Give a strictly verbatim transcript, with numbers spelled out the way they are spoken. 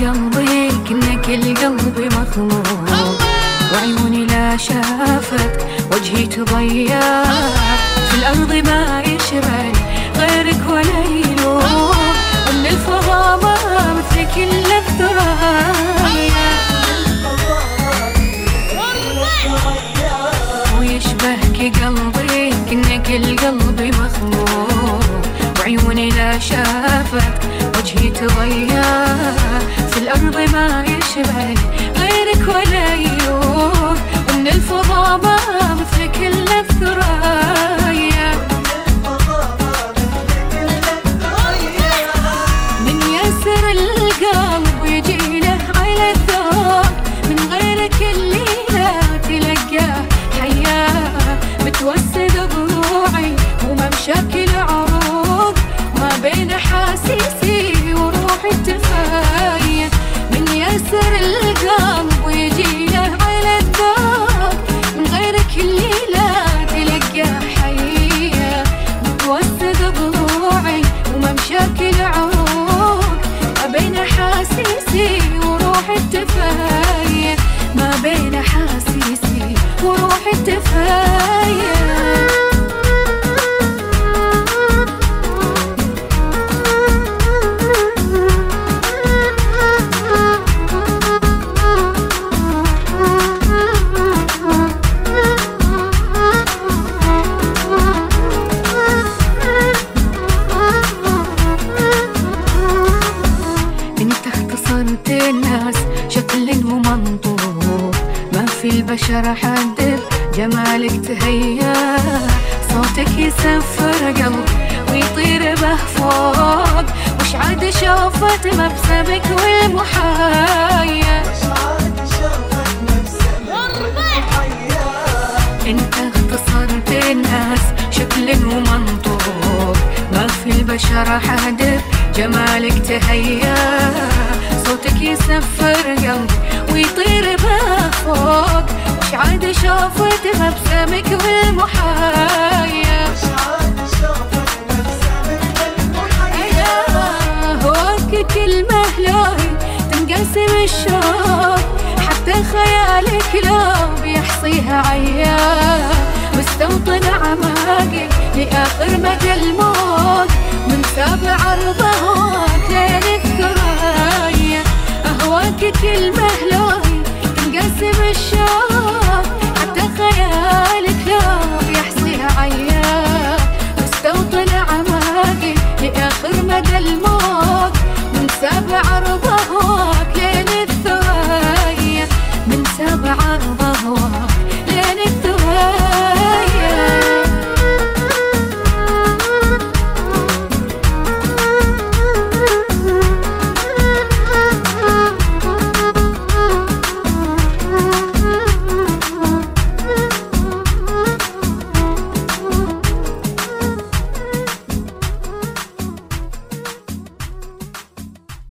قلبي كأنك القلب مخلوق، وعيوني لا شافت وجهي تضيع، في الأرض ما يشبه غيرك ولا يلوق، ومن الفضاء ما مثلك إلا الثريا، ويشبهك قلبي كأنك القلب مخلوق، وعيوني لا شافت وجهي تضيع، في الأرض ما يشبه غيرك ولا يلوق، ومن الفضاء ما مثلك إلا الثريا، من يسر القلب يجي له على الذوق، من غيرك اللي لا تلقاه حياه، متوسد ضلوعي وممشاك العروق، ما بين حاسيسي وروحي التفاية، من يسر القلب ويجي له على الذوق، من غيرك اللي لا تلقاه حية، متوسد ضلوعي وممشاك العروق، ما بين حاسيسي وروحي التفاية، ما بين حاسيسي وروحي التفاية. صرت الناس شكل ومنطوق، ما في البشر حد جمالك تهيا، صوتك يسفر قلب ويطير به فوق، وش عاد شوفت مبسمك والمحايا، انت اختصرت الناس شكل ومنطوق، ما في البشر حد جمالك تهيا، صوتك يسفر قلبي ويطير به فوق، وش عاد شوفت مبسمك والمحايا، هواك كلمة لوي تنقسم الشوق، حتى خيالك لو بيحصيها عيا، مستوطن عماقي لآخر مدى الموت، من سابع عرضهوك لين الثريا، أهواك كلمة لوي تنقسم الشوق، حتى خيالك لو بيحصيها عيا، مستوطن عماقي لآخر مدى الموت.